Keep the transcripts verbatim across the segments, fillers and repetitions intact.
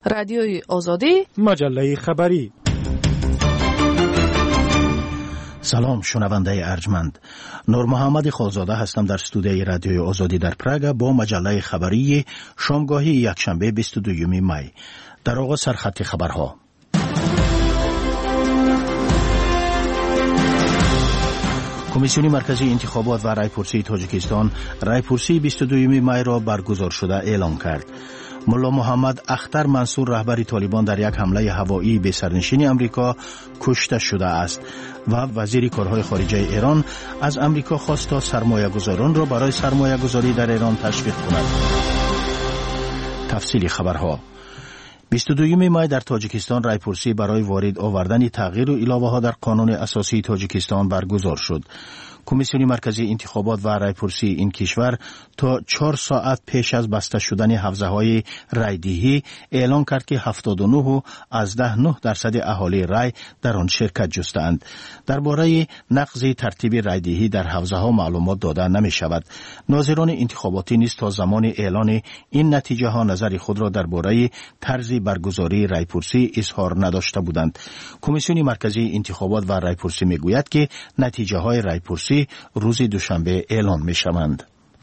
رادیوی آزادی، مجله خبری. سلام شنونده ارجمند، نور محمد خالزاده هستم در استودیوی رادیوی آزادی در پراگ با مجله خبری شامگاهی یکشنبه بیست و دوم می. در آغاز سرخط خبرها. کمیسیون مرکزی انتخابات و رایپرسی تاجیکستان رایپرسی بیست و دوم می را برگزار شده اعلام کرد. ملا محمد اختر منصور رهبر طالبان در یک حمله هوایی به سرنشین امریکا کشته شده است و وزیر کارهای خارجه ایران از امریکا خواست تا سرمایه‌گذاران را برای سرمایه‌گذاری در ایران تشویق کند. تفصیل خبرها. بیست و دوم می در تاجیکستان رایپرسی برای وارد آوردن تغییر و علاوه ها در قانون اساسی تاجیکستان برگزار شد. کمیسیون مرکزی انتخابات و رایپرسی این کشور تا چهار ساعت پیش از بسته شدن حوزه های رایدهی اعلان کرد که هفتاد و نه از ده نه درصد اهالی رای در آن شرکت جستند. درباره نقض ترتیب رایدهی در حوزه ها معلومات داده نمی شود. ناظران انتخاباتی نیز تا زمان اعلان این نتیجه ها نظر خود را درباره طرز برگزاری رایپرسی اظهار نداشته بودند. کمیسیون مرکزی انتخابات و رایپرسی می گوید که نتیجه های رایپرسی روز دوشنبه اعلان می شوند.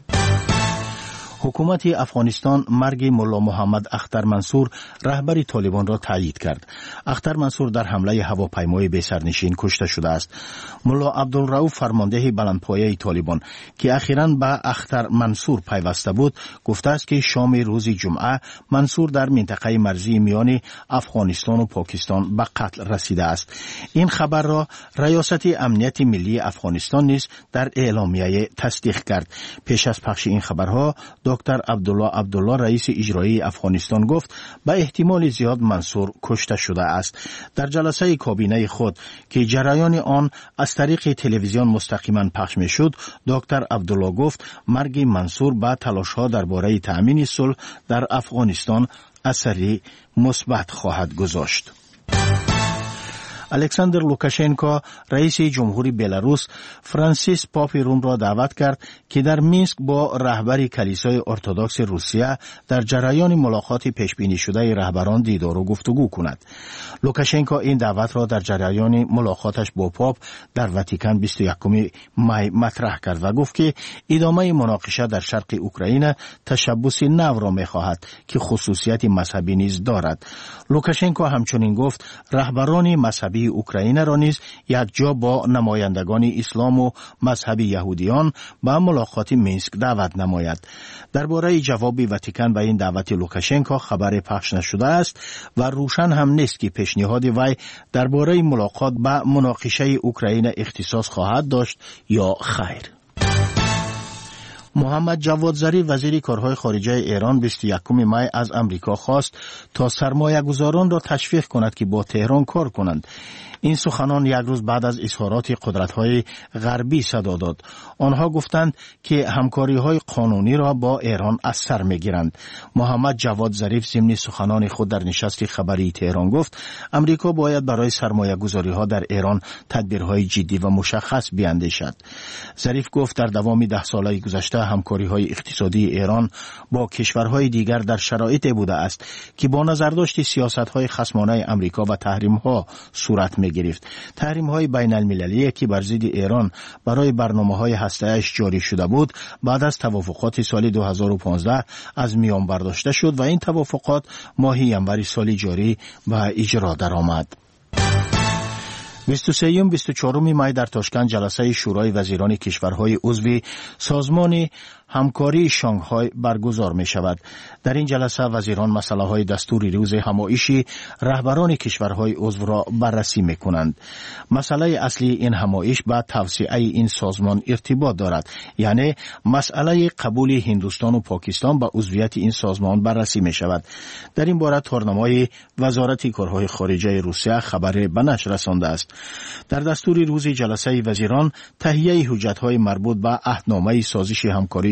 حکومت افغانستان مرگ ملا محمد اختر منصور رهبر طالبان را تایید کرد. اختر منصور در حمله هواپیمای بی سرنشین کشته شده است. ملا عبدالرؤوف فرمانده بلندپایه طالبان که اخیراً به اختر منصور پیوسته بود گفته است که شام روز جمعه منصور در منطقه مرزی میان افغانستان و پاکستان به قتل رسیده است. این خبر را ریاست امنیت ملی افغانستان نیز در اعلامیه تصدیق کرد. پیش از پخش این خبرها دکتر عبدالله عبدالله رئیس اجرایی افغانستان گفت به احتمال زیاد منصور کشته شده است. در جلسه کابینه خود که جریان آن از طریق تلویزیون مستقیما پخش می شد، دکتر عبدالله گفت مرگ منصور به تلاش‌ها درباره تأمین صلح در افغانستان اثری مثبت خواهد گذاشت. الکساندر لوکاشنکو رئیس جمهوری بلاروس فرانسیس پاپ روم را دعوت کرد که در مینسک با رهبر کلیسای ارتدوکس روسیه در جریان ملاقات پیش بینی شده رهبران دیدار و گفتگو کند. لوکاشنکو این دعوت را در جریان ملاقاتش با پاپ در واتیکان بیست و یکم می مطرح کرد و گفت که ادامه مناقشه در شرق اوکراین تشبث نو را می‌خواهد که خصوصیت مذهبی نیز دارد. لوکاشنکو همچنین گفت رهبران مذهبی اوکراین را نیز یک جا با نمایندگان اسلام و مذهب یهودیان به ملاقات مینسک دعوت نماید. درباره جواب واتیکان به این دعوت لوکاشنکو خبر پخش نشده است و روشن هم نیست که پیشنهاد وی درباره ملاقات به مناقشه اوکراین اختصاص خواهد داشت یا خیر. محمد جواد ظریف وزیر کارهای خارجه ایران بیست و یکم می از امریکا خواست تا سرمایه گذاران را تشویق کند که با تهران کار کنند. این سخنان یک روز بعد از اظهارات قدرت‌های غربی صدا داد. آنها گفتند که همکاری‌های قانونی را با ایران از سر می‌گیرند. محمد جواد ظریف ضمن سخنان خود در نشست خبری تهران گفت امریکا باید برای سرمایه‌گذاری‌ها در ایران تدبیرهای جدی و مشخص بیاندیشد. ظریف گفت در دوام ده ساله گذشته همکاری‌های اقتصادی ایران با کشورهای دیگر در شرایطی بوده است که با نظرداشت سیاست‌های خصمانه امریکا و تحریم‌ها صورت می گرفت. تحریم های بین المللی که بر ضد ایران برای برنامه های هسته‌اش جاری شده بود بعد از توافقات سال دو هزار و پانزده از میان برداشته شد و این توافقات ماه ینور سال جاری به اجرا درآمد. بیست و سه و بیست و چهار می در تاشکند جلسه شورای وزیران کشورهای عضو سازمان همکاری شانگهای برگزار می شود. در این جلسه وزیران مسئله های دستور روز همایشی رهبران کشورهای عضو را بررسی می کنند. مسئله اصلی این همایش با توسعه این سازمان ارتباط دارد، یعنی مسئله قبول هندوستان و پاکستان به عضویت این سازمان بررسی می شود. در این باره تورنمای وزارت کارهای خارجه روسیه خبر به نشر رسانده است. در دستور روز جلسه وزیران تهیه حجت‌های مربوط به عهدنامه سازش همکاری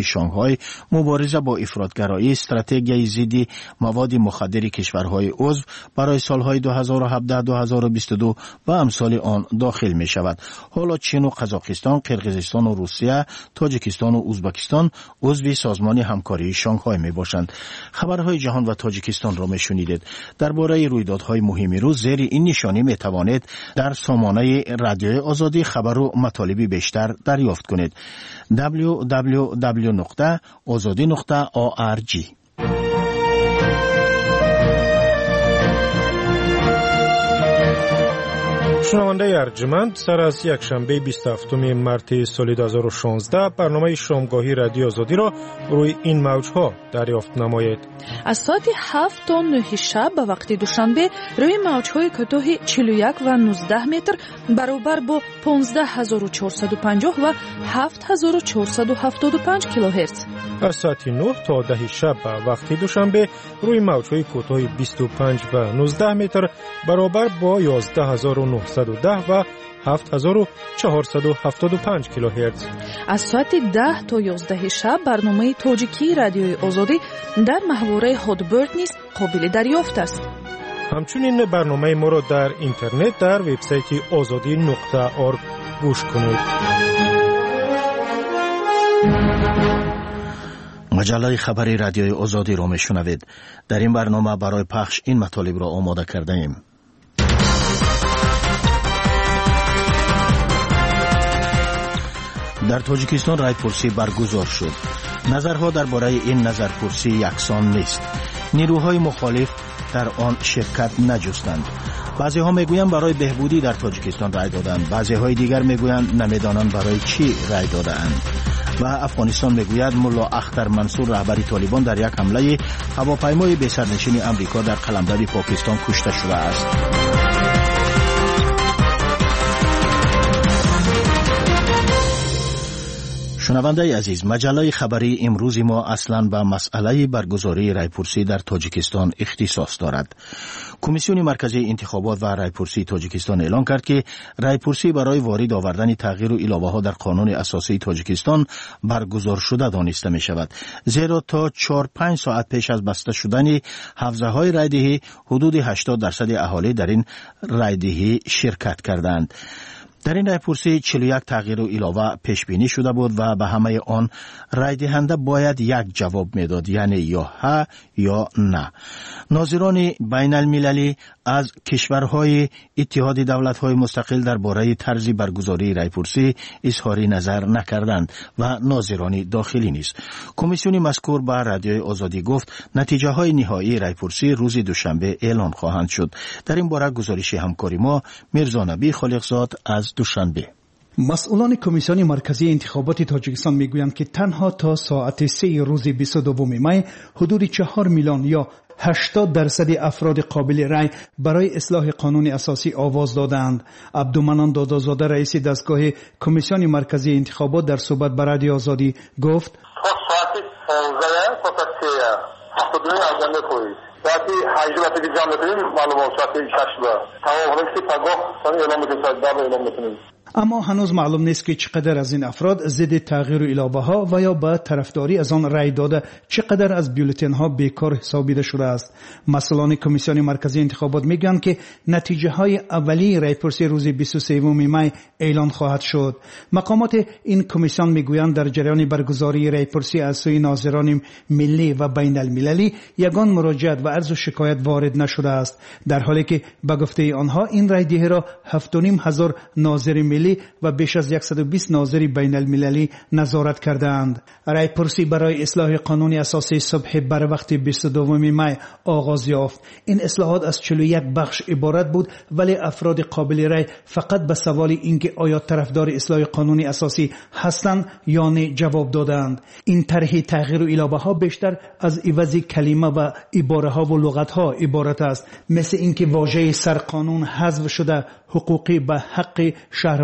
همکاری شانگهای مبارزه با افراطگرایی، استراتژی ضد مواد مخدر کشورهای عضو برای سالهای دو هزار و هفده دو هزار و بیست و دو و امثال آن داخل می شود. حالا چین و قزاقستان، قرقیزستان و روسیه، تاجیکستان و ازبکستان عضو سازمان همکاری شانگهای می باشند. خبرهای جهان و تاجیکستان را می شنیدید. درباره رویدادهای مهم روز زیر این نشانی می توانید در سامانه رادیوی آزادی خبر و مطالبی بیشتر دریافت کنید. دبلیو دبلیو دبلیو نقطه آزادی نقطه او آر جی. شنونده ارجمند، سر از یک شنبه بیست و هفتم مارس سال دو هزار و شانزده برنامه شامگاهی رادیو آزادی را روی این موجها دریافت نمایید. از ساعت هفت تا نه شب به وقت دوشنبه روی موجهای کوتاه چهل و یک و نوزده متر برابر با پانزده هزار و چهارصد و پنجاه و هفت هزار و چهارصد و هفتاد و پنج کیلوهرتز. از ساعت نه تا ده شب به وقت دوشنبه روی موجهای کوتاه بیست و پنج و نوزده متر برابر با یازده هزار و نهصد و ده و هفت هزار و چهارصد و هفتاد و پنج کیلوهرتز. از ساعت ده تا یازده شب برنامه تاجیکی رادیوی آزادی در محوره هادبرد نیز قابل دریافت است. همچنین برنامه ما را در اینترنت در وبسایت آزادی نقطه اورگ گوش کنید. مجله خبری رادیوی آزادی را میشنوید. در این برنامه برای پخش این مطالب را آماده کرده ایم. در تاجیکستان رایپرسی برگزار شد. نظرها درباره این نظرپرسی یکسان نیست. نیروهای مخالف در آن شرکت نجستند. بعضی ها میگویند برای بهبودی در تاجیکستان رای دادند، بعضی های دیگر میگویند نمیدانند برای چی رای دادند. و افغانستان میگوید ملا اختر منصور رهبر طالبان در یک حمله هواپیمای بی سرنشین امریکا در قلمرو پاکستان کشته شده است. شنونده عزیز، مجله خبری امروز ما اصلاً به مسئله برگزاری رایپرسی در تاجیکستان اختصاص دارد. کمیسیون مرکزی انتخابات و رایپرسی تاجیکستان اعلام کرد که رایپرسی برای وارد آوردن تغییر و علاوه ها در قانون اساسی تاجیکستان برگزار شده دانسته می شود. زیرا تا چهار پنج ساعت پیش از بسته شدن حوزه های رایدهی حدود هشتاد درصد اهالی در این رایدهی شرکت کردند. در این رایپرسی چهل و یک تغییر و علاوه پیش بینی شده بود و به همه آن رای دهنده باید یک جواب میداد، یعنی یا ها یا نه. ناظران بین المللی از کشورهای اتحاد دولت‌های مستقل درباره طرز برگزاری رایپرسی اظهار نظر نکردند و ناظران داخلی نیز. کمیسیون مذکور به رادیوی آزادی گفت نتیجه های نهایی رایپرسی روز دوشنبه اعلان خواهند شد. در این باره گزارش همکاری ما میرزا نبی خالقزاد از دوشنبه. مسئولان کمیسیون مرکزی انتخابات تاجیکستان میگویند که تنها تا ساعت سه روز بیست و دو می حدود چهار میلیون یا هشتاد درصد افراد قابل رای برای اصلاح قانون اساسی آواز دادند. عبدالمنان دادازاده رئیس دستگاه کمیسیون مرکزی انتخابات در صحبت با رادیو آزادی گفت ساعت پانزده تا سه هفتاد و نه اجنده کنید. ساعتی هشت وقتی که جمع کنیم معلومات ساعتی شش با تمام وقتی پگاه ساعتی اعلام میکنیم ساعت ده اعلام میکنیم. اما هنوز معلوم نیست که چقدر از این افراد ضد تغییر و علاوه ها و یا به طرفداری از آن رای داده چقدر از بیولتن ها بیکار حسابیده شده است. مسئولان کمیسیون مرکزی انتخابات میگن که نتیجه های اولیه رایپرسی روز بیست و سه می اعلان خواهد شد. مقامات این کمیسیون میگویند در جریان برگزاری رایپرسی از سوی ناظران ملی و بین المللی یگان مراجعت و عرض و شکایت وارد نشده است، در حالی که به گفته آنها این رای دهی را هفت و نیم هزار ناظر ملی و بیش از صد و بیست ناظر بین المللی نظارت کردند. رایپرسی برای اصلاح قانون اساسی صبح بر وقت بیست و دو می آغاز یافت. این اصلاحات از چهل و یک بخش عبارت بود، ولی افراد قابل رای فقط به سوال اینکه آیا طرفدار اصلاح قانون اساسی هستند یا نه جواب دادند. این طرح تغییر و علاوه ها بیشتر از عوض کلمه و عباره ها و لغت ها عبارت است، مثل اینکه واژه سرقانون حذف شده حقوقی به حق شهروند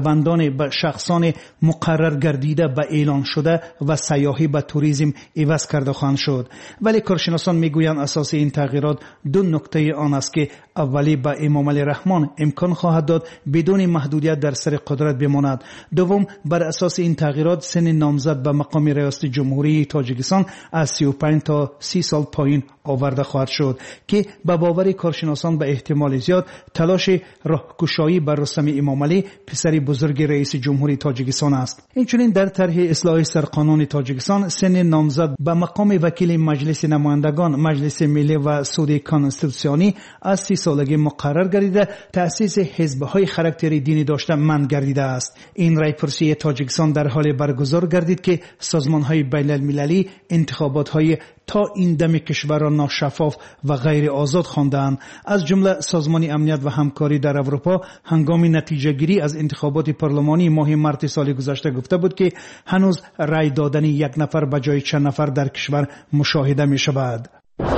شهروندان به شخصان مقرر گردیده به اعلان شده و سیاحی به توریسم عوض کرده خواهند شد. ولی کارشناسان میگویند اساس این تغییرات دو نکته آن است که اولی به امام علی رحمان امکان خواهد داد بدون محدودیت در سر قدرت بماند. دوم بر اساس این تغییرات سن نامزد به مقام ریاست جمهوری تاجیکستان از سی و پنج تا سی سال پایین آورده خواهد شد که به باور کارشناسان به احتمال زیاد تلاش راهگشایی بر رستم امام علی پسر بزرگ رئیس جمهوری تاجیکستان است. اینچنین در طرح اصلاح سرقانون تاجیکستان سن نامزد به مقام وکیل مجلس نمایندگان، مجلس ملی و سود کانستیتوسیونی از سی سالگی مقرر گردیده تأسیس حزب‌های خاراکتر دینی داشته منع گردیده است. این رایپرسی تاجیکستان در حال برگزار گردید که سازمان‌های بین‌المللی انتخابات‌های تا این دم کشور را ناشفاف و غیر آزاد خواندند. از جمله سازمان امنیت و همکاری در اروپا هنگام نتیجه گیری از انتخابات پارلمانی ماه مارس سال گذشته گفته بود که هنوز رای دادن یک نفر به جای چند نفر در کشور مشاهده می شود.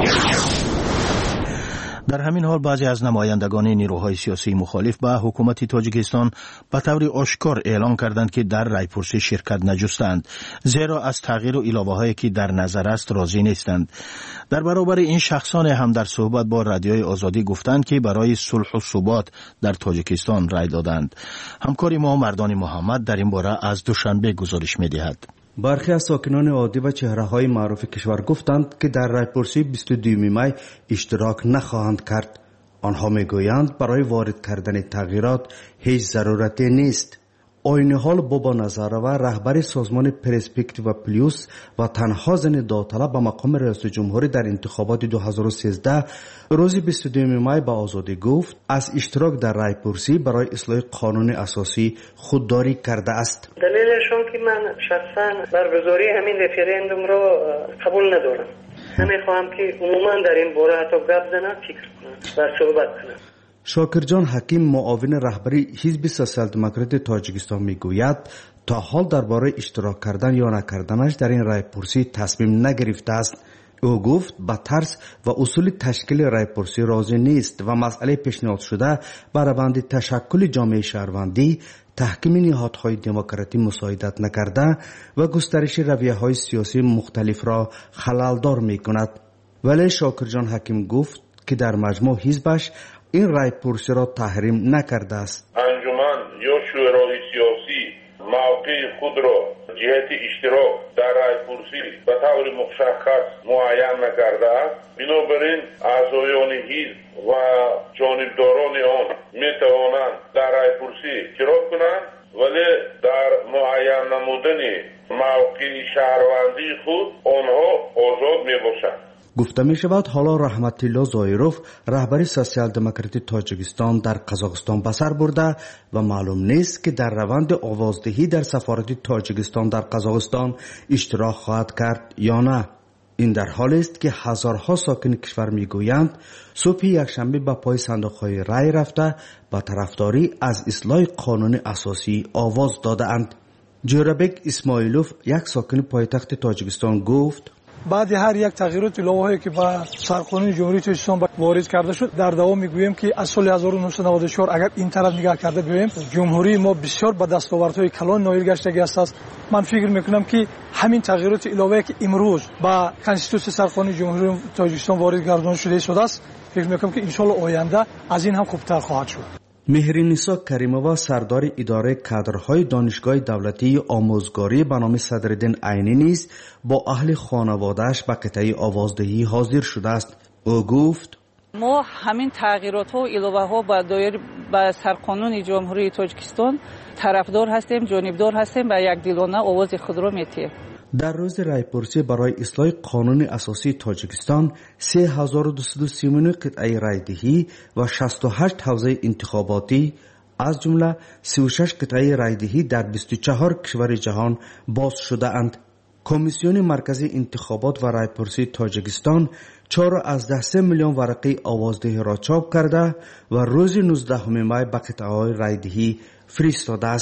در همین حال بعضی از نمایندگان نیروهای سیاسی مخالف به حکومت تاجیکستان به طور آشکار اعلام کردند که در رایپرسی شرکت نجستند، زیرا از تغییر و علاوه‌هایی که در نظر است راضی نیستند. در برابر این شخصان هم در صحبت با رادیوی آزادی گفتند که برای صلح و ثبات در تاجیکستان رای دادند. همکار ما مردان محمد در این باره از دوشنبه گزارش می‌دهد. برخی از ساکنان عادی و چهره‌های معروف کشور گفتند که در رایپرسی بیست و دوم می اشتراک نخواهند کرد. آنها میگویند برای وارد کردن تغییرات هیچ ضرورتی نیست. آین حال بابا نظرова رهبر سازمان پرسپکتیو و پلیوس و تنها زن داوطلب به مقام رئیس جمهوری در انتخابات دو هزار و سیزده روز بیست و دوم می به آزادی گفت از اشتراک در رایپرسی برای اصلاح قانون اساسی خودداری کرده است. دلیلشون که من شخصا برگزاری همین رفراندوم رو قبول ندارم. نمیخوام که عموما در این باره حتی گپ بزنم، فکر کنم و صحبت کنم. شاکرجان حکیم معاون رهبری حزب سوسیال دموکرات تاجیکستان میگوید تا حال درباره اشتراک کردن یا نکردنش در این رایپرسی تصمیم نگرفته است. او گفت با طرز و اصول تشکیل رایپرسی راضی نیست و مسئله پیشنهاد شده بر روند تشکل جامعه شهروندی تحکیم نهادهای دموکراتی مساعدت نکرده و گسترش رویه‌های سیاسی مختلف را خللدار می‌کند. ولی شاکرجان حکیم گفت که در مجموع حزبش این رایپرسی را تحریم نکرده است. انجمن یا شورای سیاسی موقع خود را جهت اشتراک در رایپرسی به طور مشخص معین نکرده است. بنابراین اعضایان حزب و جانبداران آن می توانند در رایپرسی اشتراک کنند، ولی در معین نمودن موقع شهروندی خود آنها آزاد می باشند. گفته می شود حالا رحمت الله زایروف رهبر سوسیال دموکرات تاجیکستان در قزاقستان به سر برده و معلوم نیست که در روند آوازدهی در سفارت تاجیکستان در قزاقستان اشتراک خواهد کرد یا نه. این در حالی است که هزارها ساکن کشور می گویند صبح یکشنبه به پای صندوق‌های رای رفته با طرفداری از اصلاح قانون اساسی آواز داده اند. جورابک اسماعیلوف یک ساکن پایتخت تاجیکستان گفت بعد هر یک تغییرات الههایی که با سرقانون جمهوری تاجیکستان وارد کرده شد در دوام میگوییم که از سال هزار و نهصد و نود و چهار اگر این طرف نگاه کرده ببینیم جمهوری ما بسیار با دستاوردهای کلان نایل گشته است. من فکر میکنم که همین تغییرات الههایی که امروز با کانستیتوسیون سرقانون جمهوری تاجیکستان وارد گردانده شده شده است، فکر میکنم که ان شاء الله آینده از این هم خوبتر خواهد شد. مهرنیسا کریمووا سردار اداره کادرهای دانشگاه دولتی آموزگاری به نام صدرالدین عینی نیز با اهل خانواده‌اش به قطعه آوازدهی حاضر شده است. او گفت ما همین تغییرات ها و علاوه ها با دایر با سرقانون جمهوری تاجیکستان طرفدار هستیم، جانبدار هستیم و یک دلانه آواز خود را میتیم. در روز رایپرسی برای اصلاح قانون اساسی تاجیکستان سه هزار و دویست و سی و نه قطعه رایدهی و شصت و هشت حوزه انتخاباتی از جمله سی و شش قطعه رایدهی در بیست و چهار کشور جهان باز شده اند. کمیسیون مرکزی انتخابات و رایپرسی تاجیکستان چهار از ده سه میلیون ورقه آوازدهی را چاپ کرده و روز نوزدهم می به قطعه رایدهی فرستاده است.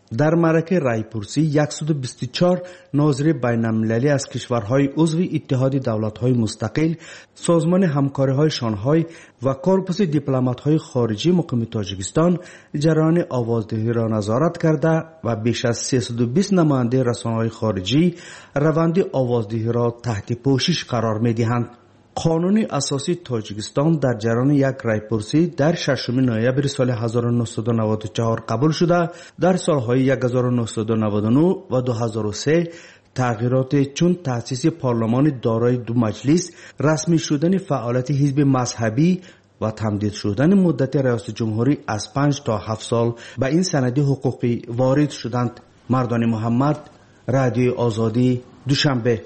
در معرکه رایپرسی صد و بیست و چهار ناظر بین‌المللی از کشورهای عضو اتحاد دولت‌های مستقل، سازمان همکاری‌های شانگهای و کورپوس دیپلمات‌های خارجی مقیم تاجیکستان جریان آوازدهی را نظارت کرده و بیش از سیصد و بیست نماینده رسانه‌های خارجی روند آوازدهی را تحت پوشش قرار می‌دهند. قانون اساسی تاجیکستان در جریان یک رایپرسی در ششم نوامبر سال هزار و نهصد و نود و چهار قبول شده. در سالهای هزار و نهصد و نود و نه و دو هزار و سه تغییرات چون تأسیس پارلمان دارای دو مجلس، رسمی شدن فعالیت حزب مذهبی و تمدید شدن مدت ریاست جمهوری از پنج تا هفت سال به این سند حقوقی وارد شدند. مردان محمد، رادیو آزادی، دوشنبه.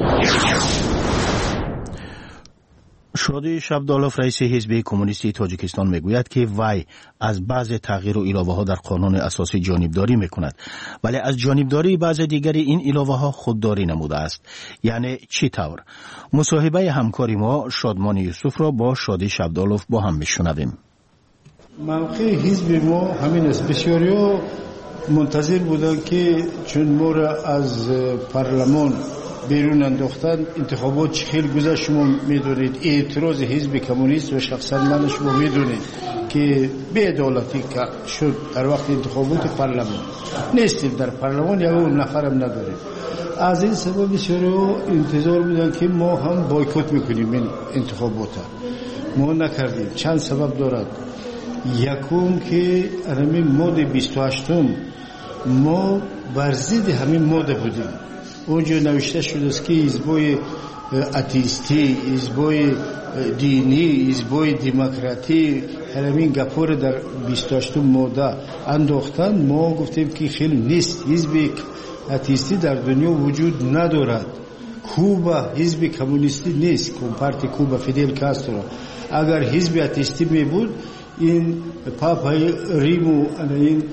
شادی شبدالوف رئیس حزب کمونیستی تاجیکستان میگوید که وی از بعض تغییر و علاوه ها در قانون اساسی جانبداری میکند، ولی از جانبداری بعض دیگری این علاوه ها خودداری نموده است. یعنی چی طور؟ مصاحبه همکاری ما شادمان یوسف را با شادی شبدالوف با هم میشنویم. موقع حزب ما همین است. بسیاری منتظر بودند که چون ما را از پارلمان بیرون انداختن، انتخابات چه خیلی گذشت شما میدونید. اعتراض حزب کمونیست و شخصا من شما میدونید که بی‌عدالتی شد در وقت انتخابات پارلمان. نیستیم در پارلمان، یا اون نفرم نداریم. از این سبب بسیاری انتظار بودن که ما هم بایکوت میکنیم این انتخابات. ما نکردیم. چند سبب دارد. یکم که همین ماده بیست و هشتم ما بر ضد همین ماده بودیم. اونجا نوشته شده است که حزبای اتیستی، حزبای دینی، حزبای دموکراتی همین گپور در بیست و هشتم ماده انداختن. ما گفتیم که خیلی نیست. حزب اتیستی در دنیا وجود ندارد. کوبا حزب کمونیستی نیست. کمپارتی کوبا فیدل کاسترو اگر حزب اتیستی می بود، این پاپای ریمو این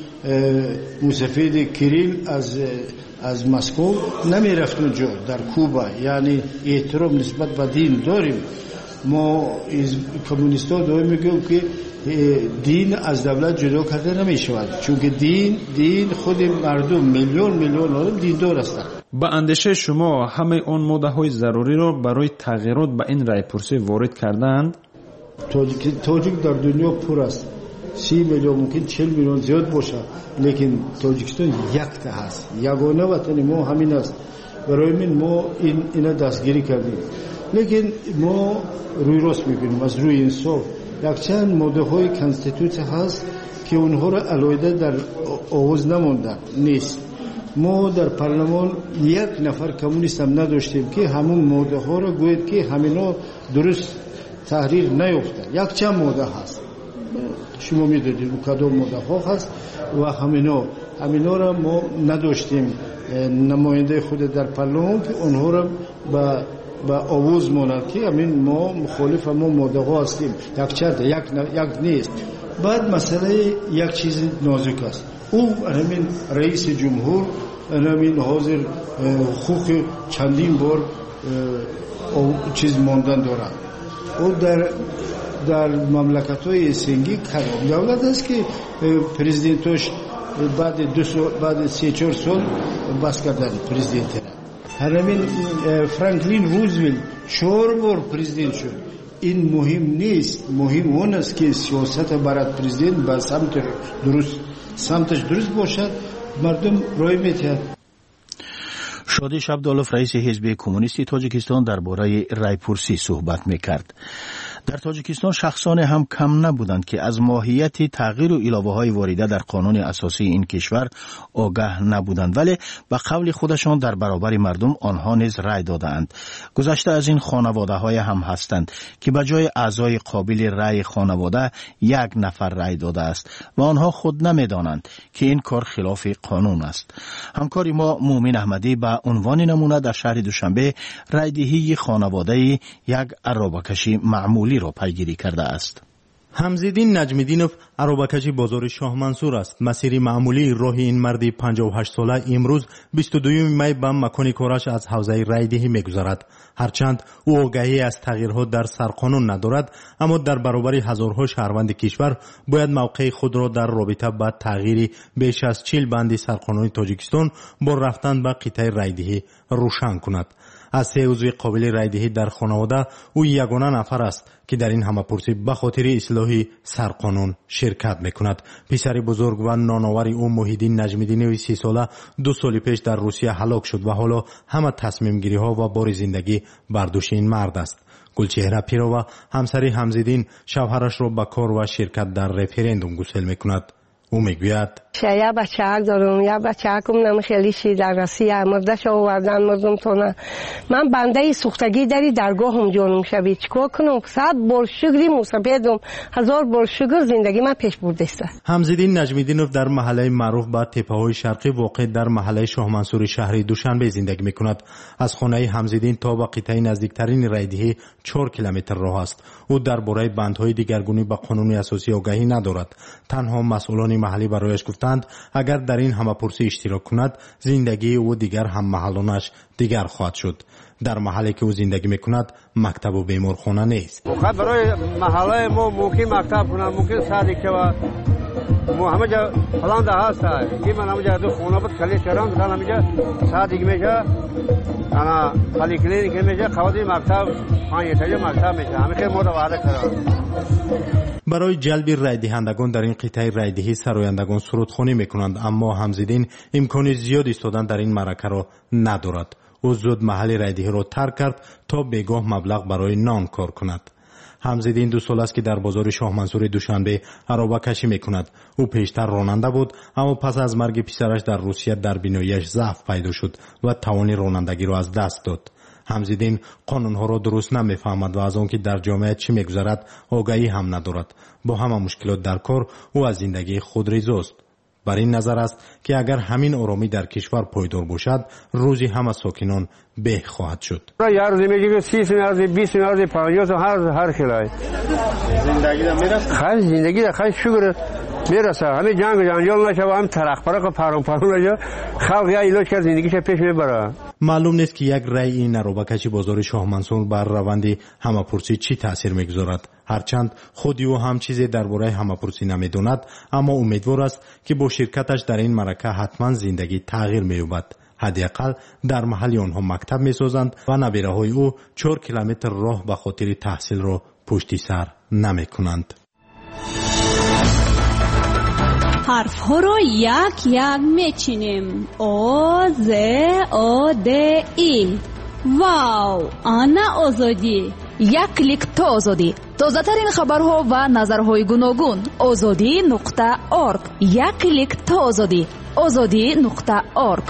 موسفید کریل از از مسکو نمی رفت اونجا در کوبا. یعنی احترام نسبت به دین داریم. ما کمونیست ها داریم میگیم که دین از دولت جدا کرده نمی شود، چون که دین دین خود مردم میلیون میلیون آدم دیندار هستند. با اندیشه شما همه آن ماده های ضروری را برای تغییرات به این رایپرسی وارد کردند؟ تاجیک تاجیک در دنیا پر است. سی میلیون ممکن چهل میلیون زیاد باشه، لیکن تاجیکستان یک تا هست. یگانه وطن ما همین است. برای من ما این اینا دستگیری کردیم. لیکن ما روی راست میبینیم، از روی انصاف. یک چند ماده های کانستیتوسیون هست که اونها را علیحده در آواز نمونده نیست. ما در پارلمان یک نفر کمونیست هم نداشتیم که همون ماده ها را گوید که همینا درست تحریر نیفته. یک چند ماده هست، شما میدونید کدام ماده ها هست و همینا همینا را ما نداشتیم نماینده خود در پارلمان که اونها را با با آواز مانند که همین ما مخالف ما ماده ها هستیم. یک چند یک یک نیست. بعد مسئله یک چیز نازک است. او همین رئیس جمهور همین حاضر حقوق چندین بار چیز ماندن دارد. او در در مملکت‌های سنگی کدام دولت است که پرزیدنتش بعد دو سال بعد سه چهار سال بس کردن پرزیدنت. همین فرانکلین روزولت چهار بار پرزیدنت شد. این مهم نیست. مهم اون است که سیاست برای پرزیدنت به سمت درست سمتش درست باشد، مردم رای می‌دهند. شادی شبدالوف رئیس حزب کمونیستی تاجیکستان درباره رایپرسی صحبت میکرد. در تاجیکستان شخصان هم کم نبودند که از ماهیت تغییر و علاوه های وارده در قانون اساسی این کشور آگاه نبودند، ولی به قول خودشان در برابر مردم آنها نیز رای دادند. گذشته از این خانواده های هم هستند که به جای اعضای قابل رای خانواده یک نفر رای داده است و آنها خود نمیدانند که این کار خلاف قانون است. همکاری ما مومن احمدی به عنوان نمونه در شهر دوشنبه رایدهی خانواده یک عرابه‌کشی معمولی را پیگیری کرده است. حمزالدین نجمیدینوف عروبکش بازار شاه منصور است. مسیر معمولی راه این مرد پنجاه و هشت ساله امروز بیست و دو می به مکان کارش از حوزه رایدهی میگذرد. هرچند او آگاهی از تغییرها در سرقانون ندارد، اما در برابر هزارها شهروند کشور باید موقع خود را در رابطه با تغییر بیش از چهل بند سرقانون تاجیکستان با رفتن به قطعه رایدهی روشن کند. از سه عضو قابل رایدهی در خانواده او یگانه نفر است که در این همه‌پرسی به خاطر اصلاح سرقانون شرکت میکند. پسر بزرگ و نانآور او محیدین نجمیدینوی سی ساله دو سال پیش در روسیه هلاک شد و حالا همه تصمیم گیری ها و بار زندگی بر دوش این مرد است. گلچهره پیرو همسر حمزالدین شوهرش را به کار و شرکت در رفرندوم گسیل میکند. او میگوید یه بچه دارم، یه بچه کم خیلی شی در روسیه مردش آوردن مردم تونه. من بنده سوختگی داری درگاهم جانم شوید چیکار کنم؟ صد بار شکری موسپیدم، هزار بار شکر زندگی من پیش برده است. حمزالدین نجمیدینوف در محله معروف به تپه‌های شرقی واقع در محله شاه منصور شهر دوشنبه زندگی میکند. از خانه حمزالدین تا به قطعه نزدیکترین رایدهی چهار کیلومتر راه است. او درباره بندهای دیگرگونی به قانون اساسی آگاهی ندارد. تنها مسئولان محلی برایش گفتند اگر در این همه‌پرسی اشتراک کند زندگی او دیگر هم محلانش دیگر خواهد شد. در محلی که او زندگی میکند مکتب و بیمارخانه نیست. خب برای محله ما ممکن مکتب کنم، ممکن سالی که ما همه جا فلان ده هست که من همه جا دو خونه بود کلی چران دارم همه جا ساعتی که میشه انا خالی کلینیک میشه خوادی مکتب پنج تا مکتب میشه همه که متواضع کردم. برای جلب رایدهندگان در این قطعه رایدهی سرایندگان سرودخوانی میکنند، اما حمزالدین امکان زیاد ایستادن در این معرکه را ندارد. او زود محل رایدهی را ترک کرد تا بگاه مبلغ برای نان کار کند. حمزالدین دو سال است که در بازار شاه منصور دوشنبه عربه کشی میکند. او پیشتر راننده بود، اما پس از مرگ پسرش در روسیه در بیناییش ضعف پیدا شد و توان رانندگی را از دست داد. حمزالدین قانونها را درست نمیفهمد و از آنکه در جامعه چی میگذرد آگاهی هم ندارد. با همه مشکلات در کار او از زندگی خود رضاست. بر این نظر است که اگر همین آرامی در کشور پایدار باشد روزی همه ساکنان به خواهد شد. یه روزی میگه که سی سال بیست سال پنجاه هر هر خلای زندگی دا میرسه. خیلی زندگی دا خیلی شکر میرسه. همه جنگ جنجال نشه و هم ترق پرق پرون پرون نشه. خلق یا ایلاج که زندگیش پیش میبره. معلوم نیست که یک رای این نروبکشی بازار شاه منصور بر روند همه‌پرسی چی تاثیر میگذارد. هرچند خودی او هم چیزی درباره همه‌پرسی نمیداند، اما امیدوار است که با شرکتش در این معرکه حتما زندگی تغییر مییابد. حداقل در محل آنها مکتب میسازند و نبیره‌های او چهار کیلومتر راه به خاطر تحصیل را پشت سر نمیکنند. حرف ها رو یک یک میچینیم. او ز او د ای. واو، آنا آزادی. یک کلیک تا آزادی. تازه ترین خبرها و نظرهای گوناگون. آزادی نقطه ارگ. یک کلیک تا آزادی. آزادی نقطه ارگ.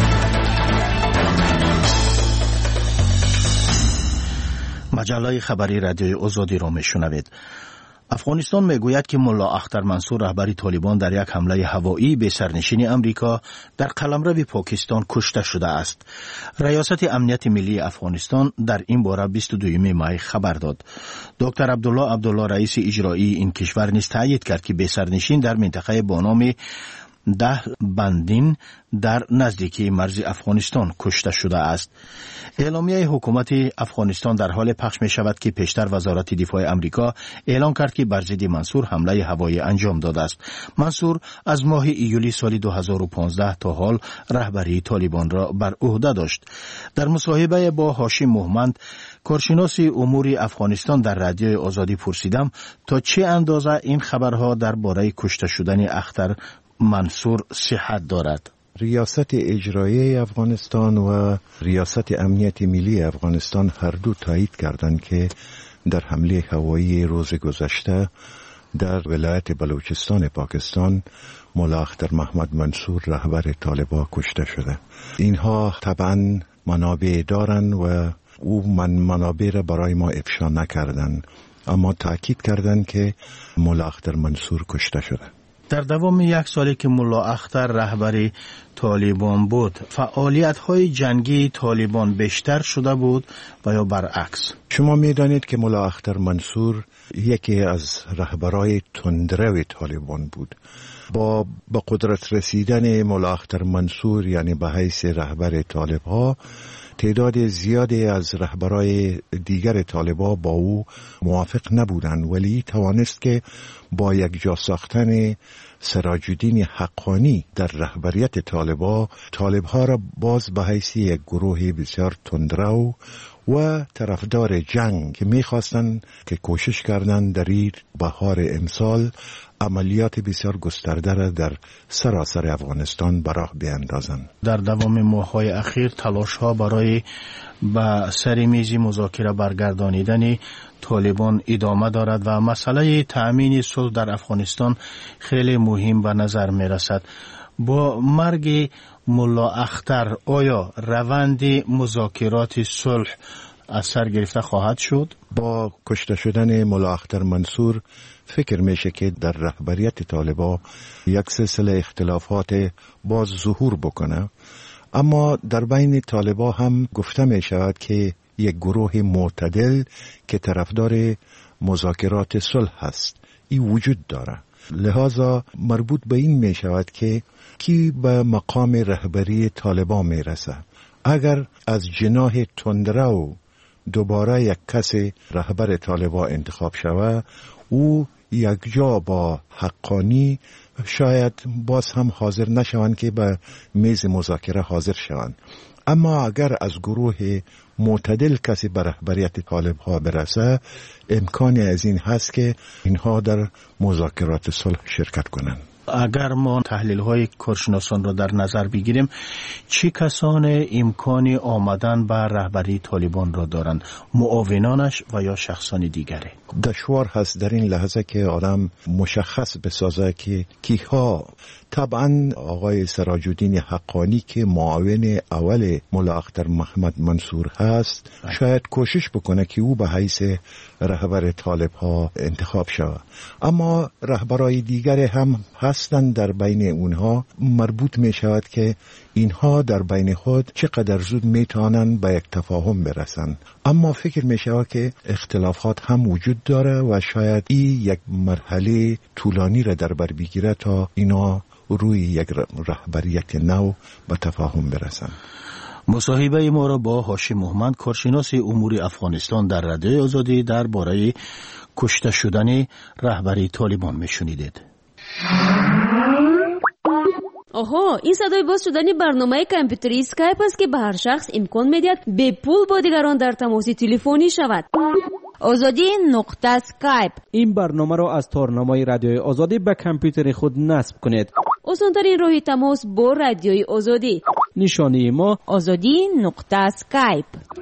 مجله خبری رادیوی آزادی را میشنوید. افغانستان میگوید که ملا اختر منصور رهبر طالبان در یک حمله هوایی به سرنشین امریکا در قلمرو پاکستان کشته شده است. ریاست امنیت ملی افغانستان در این باره بیست و دو می خبر داد. دکتر عبدالله عبدالله رئیس اجرایی این کشور نیز تایید کرد که به سرنشین در منطقه با نام ده بندین در نزدیکی مرز افغانستان کشته شده است. اعلامیه حکومت افغانستان در حال پخش می شود که پیشتر وزارت دفاع امریکا اعلام کرد که بر ضد منصور حمله هوایی انجام داده است. منصور از ماه ایولی سال دو هزار و پانزده تا حال رهبری طالبان را بر عهده داشت. در مصاحبه با هاشم محمد، کارشناس امور افغانستان، در رادیو آزادی پرسیدم تا چه اندازه این خبرها درباره کشته شدن اختر منصور صحت دارد. ریاست اجرایی افغانستان و ریاست امنیت ملی افغانستان هر دو تایید کردند که در حمله هوایی روز گذشته در ولایت بلوچستان پاکستان ملا اختر محمد منصور رهبر طالبان کشته شده. اینها طبعا منابع دارند و او من منابع را برای ما افشا نکردند، اما تاکید کردند که ملا اختر منصور کشته شده. در دوام یک سالی که ملا اختر رهبر طالبان بود، فعالیت‌های جنگی طالبان بیشتر شده بود و یا برعکس؟ شما می‌دانید که ملا اختر منصور یکی از رهبرای تندرو طالبان بود. با به قدرت رسیدن ملا اختر منصور یعنی به حیث رهبر طالب ها، تعداد زیادی از رهبرای دیگر طالبا با او موافق نبودند، ولی توانست که با یک جا ساختن سراج الدین حقانی در رهبریت طالبا، طالبها را باز به حیث یک گروه بسیار تندرو و طرفدار جنگ که می‌خواستند که کوشش کردند در این بهار امسال عملیات بسیار گسترده را در سراسر افغانستان به راه بیاندازند. در دوام ماه‌های اخیر تلاش‌ها برای به سر میز مذاکره برگردانیدن طالبان ادامه دارد و مسئله تأمین صلح در افغانستان خیلی مهم به نظر می‌رسد. با مرگ ملا اختر آیا روند مذاکرات صلح از سر گرفته خواهد شد؟ با کشته شدن ملا اختر منصور فکر میشه که در رهبریت طالبا یک سلسله اختلافات باز ظهور بکنه، اما در بین طالبا هم گفته می شود که یک گروه معتدل که طرفدار مذاکرات صلح هست این وجود داره. لذا مربوط به این می شود که کی به مقام رهبری طالبان می رسه. اگر از جناح تندرو دوباره یک کس رهبر طالبان انتخاب شود، او یک جا با حقانی شاید باز هم حاضر نشوند که به میز مذاکره حاضر شوند. اما اگر از گروه معتدل کسی به رهبریت طالب ها برسه، امکانی از این هست که اینها در مذاکرات صلح شرکت کنند. اگر ما تحلیل های کارشناسان را در نظر بگیریم، چه کسان امکان آمدن به رهبری طالبان را دارند؟ معاونانش و یا شخصان دیگره؟ دشوار هست در این لحظه که آدم مشخص بسازه که کیها. طبعا آقای سراج الدین حقانی که معاون اول ملا اختر محمد منصور هست شاید کوشش بکنه که او به حیث رهبر طالب ها انتخاب شود، اما رهبرای دیگر هم هستند در بین اونها. مربوط می شود که اینها در بین خود چقدر زود می توانند به یک تفاهم برسند. اما فکر می شود که اختلافات هم وجود داره و شاید این یک مرحله طولانی را در بر بگیره تا اینا روی یک رهبریت نو به تفاهم برسند. مصاحبه ما را با هاشم محمد، کارشناس امور افغانستان در رادیوی آزادی درباره کشته شدن رهبری طالبان میشنیدید. آها، این صدای باز شدن برنامه کامپیوتری اسکایپ است که به هر شخص امکان میدهد به پول با دیگران در تماس تلفنی شود. آزادی نقطه اسکایپ. این برنامه را از تارنمای رادیوی آزادی به کامپیوتر خود نصب کنید. آسان‌ترین راه تماس با رادیوی آزادی. نشانی ما آزادی نقطه اسکایپ.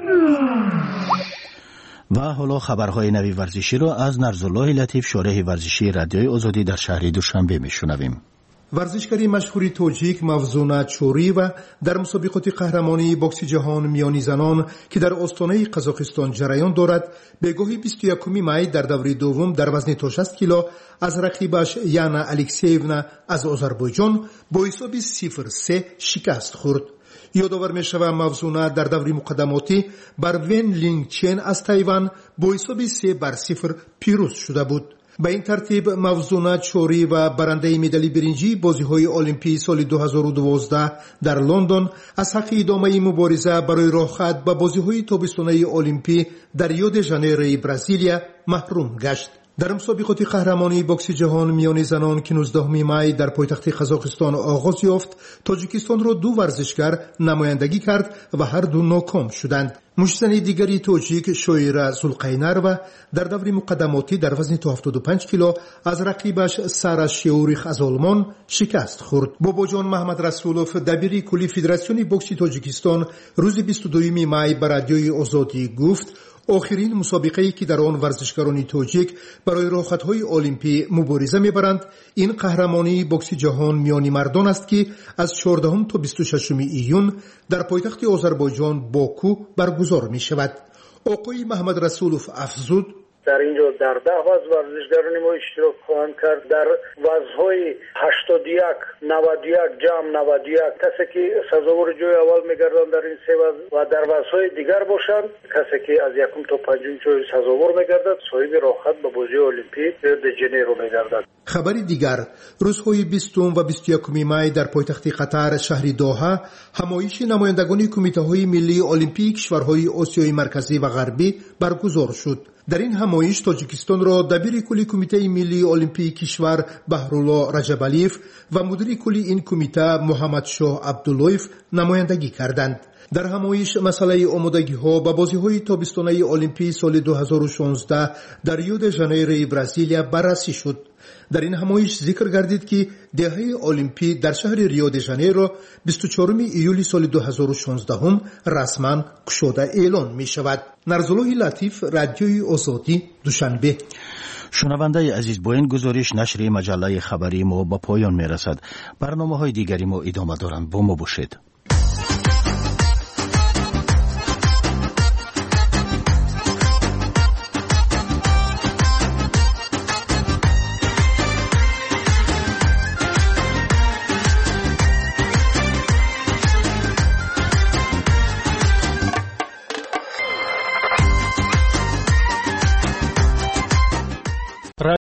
و حالا خبرهای نوی ورزشی را از نرزالله لطیف، شارح ورزشی رادیوی آزادی در شهر دوشنبه میشنویم. ورزشکاری مشهوری توجیک مفزونا چوری و در مسابقات قهرمانی بوکس جهان میانی زنان که در استانه قزاقستان جریان دارد، به گاهی بیست و یکم می در دوره دوم در وزن تا شصت کیلو از رقیبش یانا الکسیونا از آذربایجان با حساب صفر سه شکست خورد. یادآور می شود مفزونا در دوره مقدماتی بر ون لینگ چن از تایوان با حساب سه بر صفر پیروز شده بود. به این ترتیب مفزونا چوری و برنده مدال برنجی بازی‌های المپی سال دو هزار و دوازده در لندن از حق ادامه مبارزه برای راه به بازی‌های تابستانه المپی در ریو د ژانیرو برزیلیا محروم گشت. در مسابقات قهرمانی بوکس جهان میان زنان که نوزدهم می در پایتخت قزاقستان آغاز یافت، تاجیکستان را دو ورزشکار نمایندگی کرد و هر دو ناکام شدند. مشتزن دیگری تاجیک شویرا زولقینر و در دوره مقدماتی در وزن تا هفتاد و پنج کیلو از رقیبش سارا شیوریخ از آلمان شکست خورد. باباجان محمد رسولوف دبیر کلی فدراسیون بوکس تاجیکستان روز بیست و دوم می بر رادیوی آزادی گفت آخرین مسابقه‌ای که در آن ورزشکاران تاجیک برای راحت‌های المپی مبارزه می‌برند، این قهرمانی بوکس جهان میانی مردان است که از چهاردهم تا بیست و ششم ایون در پایتخت آذربایجان باکو برگزار می‌شود. آقای محمد رسولوف افزود: در اینجا در ده وز ورزشگران ما اشتراک خواهند کرد. در وزهای هشتاد و یک نود و یک جمع نود و یک کسی که سزاوار جای اول میگردند در این سه وز و در وزهای دیگر باشند کسی که از یکم تا پنجم جای سزاوار میگردد صاحب راحت به بازی المپیک ریو ژانیرو میگردد. خبری دیگر، روزهای بیستم و بیست و یکم می در پایتخت قطر شهر دوحه همایش نمایندگان کمیته‌های ملی المپیک کشورهای آسیای مرکزی و غربی برگزار شد. در این همایش تاجیکستان را دبیر کلی کمیته ملی المپیک کشور بهرالله رجبالیف و مدیر کلی این کمیته محمد شاه عبداللهیف نمایندگی کردند. در همایش مسئله آمادگی ها به بازی های تابستانه المپیک سال دو هزار و شانزده در ریو د ژانیرو برزیلیا بررسی شد. در این همایش ذکر گردید که دهه المپیک در شهر ریو د ژانیرو بیست و چهارم ایولی سال دو هزار و شانزده هم رسما گشوده اعلان می شود. نرزالله لطیف، رادیوی آزادی، دوشنبه. شنونده عزیز، با این گزارش نشر مجله خبری ما به پایان می رسد. برنامه های دیگری ما ادامه دارند. با ما باشید.